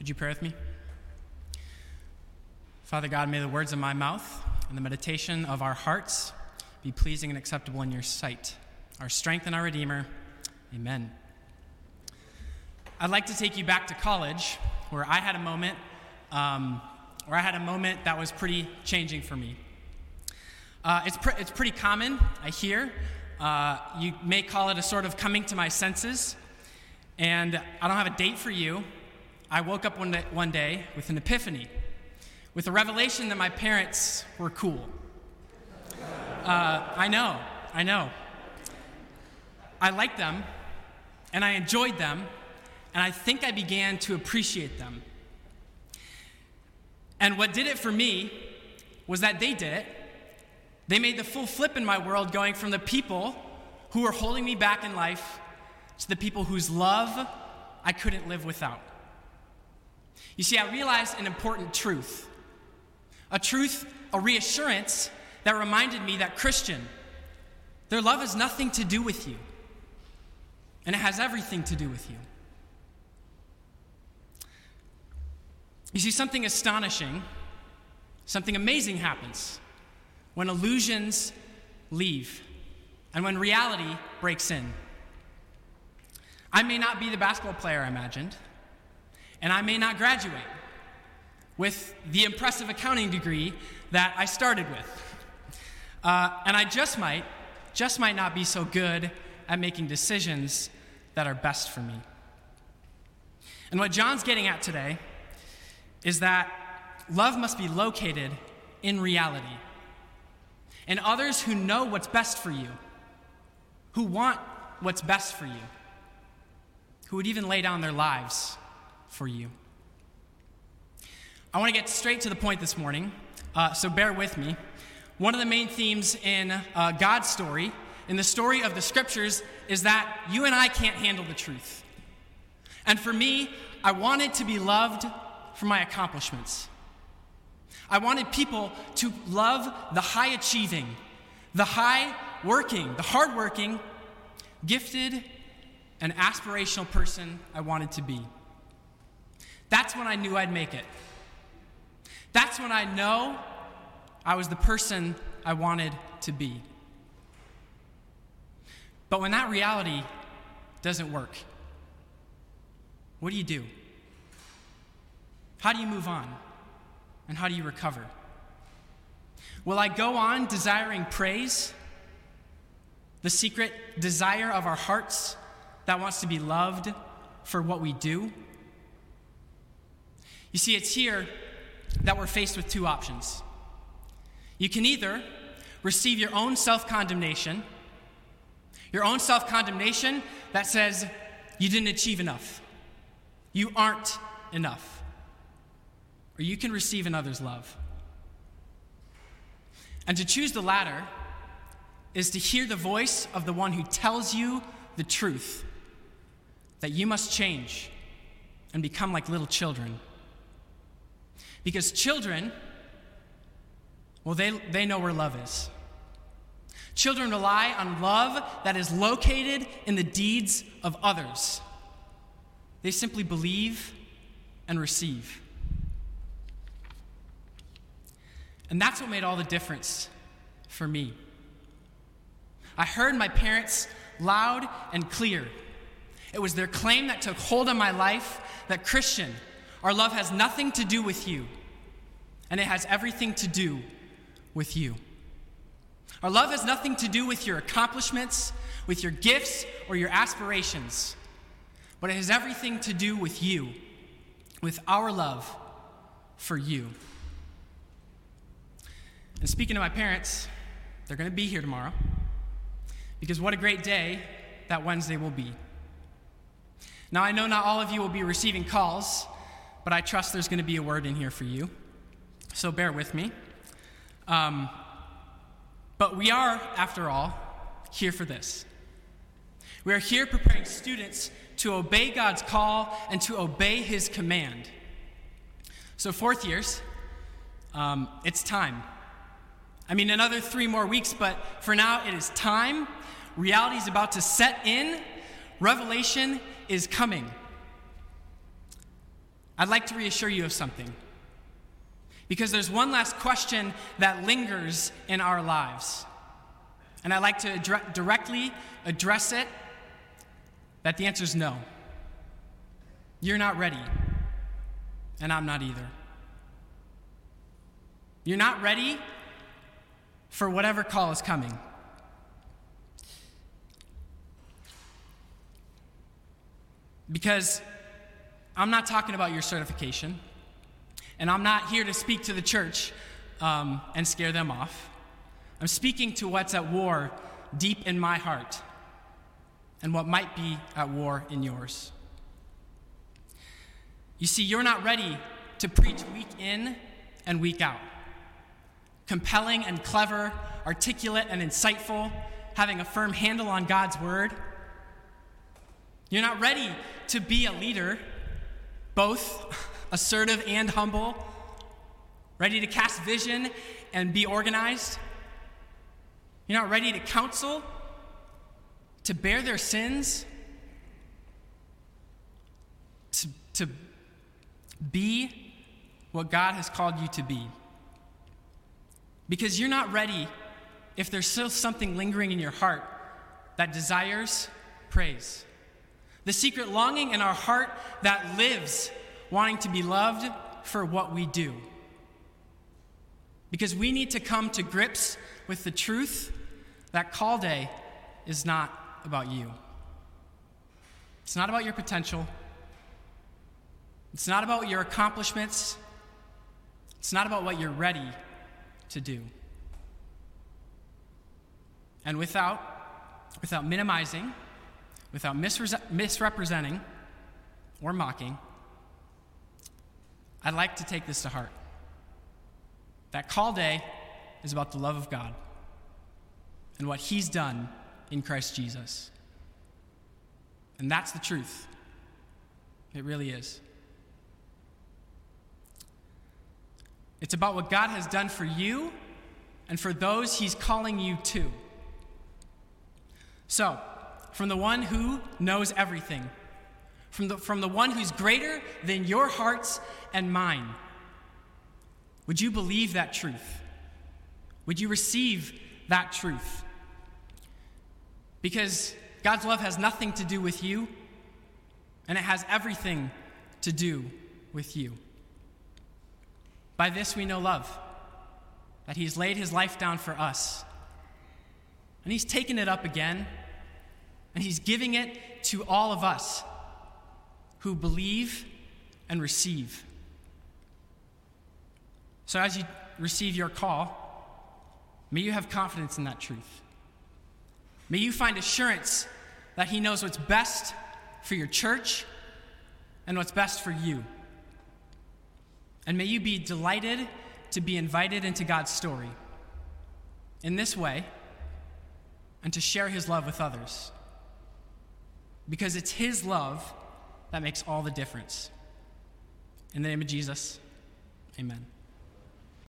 Would you pray with me? Father God, may the words of my mouth and the meditation of our hearts be pleasing and acceptable in your sight, our strength and our Redeemer. Amen. I'd like to take you back to college, where I had a moment that was pretty changing for me. It's pretty common, I hear. You may call it a sort of coming to my senses. And I don't have a date for you. I woke up one day with an epiphany, with a revelation that my parents were cool. I know. I liked them, and I enjoyed them, and I think I began to appreciate them. And what did it for me was that they did it. They made the full flip in my world, going from the people who were holding me back in life to the people whose love I couldn't live without. You see, I realized an important truth, a reassurance that reminded me that, Christian, their love has nothing to do with you, and it has everything to do with you. You see, something astonishing, something amazing happens when illusions leave and when reality breaks in. I may not be the basketball player I imagined, and I may not graduate with the impressive accounting degree that I started with. And I just might not be so good at making decisions that are best for me. And what John's getting at today is that love must be located in reality, and others who know what's best for you, who want what's best for you, who would even lay down their lives for you. I want to get straight to the point this morning, so bear with me. One of the main themes in God's story, in the story of the Scriptures, is that you and I can't handle the truth. And for me, I wanted to be loved for my accomplishments. I wanted people to love the high-achieving, the high-working, the hard-working, gifted, and aspirational person I wanted to be. That's when I knew I'd make it. That's when I know I was the person I wanted to be. But when that reality doesn't work, what do? How do you move on? And how do you recover? Will I go on desiring praise, the secret desire of our hearts that wants to be loved for what we do? You see, it's here that we're faced with two options. You can either receive your own self-condemnation that says you didn't achieve enough, you aren't enough, or you can receive another's love. And to choose the latter is to hear the voice of the one who tells you the truth, that you must change and become like little children. Because children, well, they know where love is. Children rely on love that is located in the deeds of others. They simply believe and receive. And that's what made all the difference for me. I heard my parents loud and clear. It was their claim that took hold on my life that, Christian, our love has nothing to do with you, and it has everything to do with you. Our love has nothing to do with your accomplishments, with your gifts, or your aspirations, but it has everything to do with you, with our love for you. And speaking to my parents, they're going to be here tomorrow, because what a great day that Wednesday will be. Now, I know not all of you will be receiving calls, but I trust there's going to be a word in here for you, so bear with me. But we are, after all, here for this. We are here preparing students to obey God's call and to obey His command. So fourth years, it's time. I mean, another 3 more weeks, but for now it is time. Reality is about to set in. Revelation is coming. I'd like to reassure you of something. Because there's one last question that lingers in our lives. And I'd like to directly address it, that the answer is no. You're not ready, and I'm not either. You're not ready for whatever call is coming. Because I'm not talking about your certification, and I'm not here to speak to the church and scare them off. I'm speaking to what's at war deep in my heart and what might be at war in yours. You see, you're not ready to preach week in and week out. Compelling and clever, articulate and insightful, having a firm handle on God's word. You're not ready to be a leader, both assertive and humble, ready to cast vision and be organized. You're not ready to counsel, to bear their sins, to be what God has called you to be. Because you're not ready if there's still something lingering in your heart that desires praise. The secret longing in our heart that lives wanting to be loved for what we do. Because we need to come to grips with the truth that call day is not about you. It's not about your potential. It's not about your accomplishments. It's not about what you're ready to do. And without minimizing, without misrepresenting or mocking, I'd like to take this to heart. That call day is about the love of God and what he's done in Christ Jesus. And that's the truth. It really is. It's about what God has done for you and for those he's calling you to. So, from the one who knows everything, from the one who's greater than your hearts and mine, would you believe that truth? Would you receive that truth? Because God's love has nothing to do with you, and it has everything to do with you. By this we know love, that he's laid his life down for us, and he's taken it up again, and he's giving it to all of us who believe and receive. So as you receive your call, may you have confidence in that truth. May you find assurance that he knows what's best for your church and what's best for you. And may you be delighted to be invited into God's story in this way and to share his love with others. Because it's his love that makes all the difference. In the name of Jesus, amen.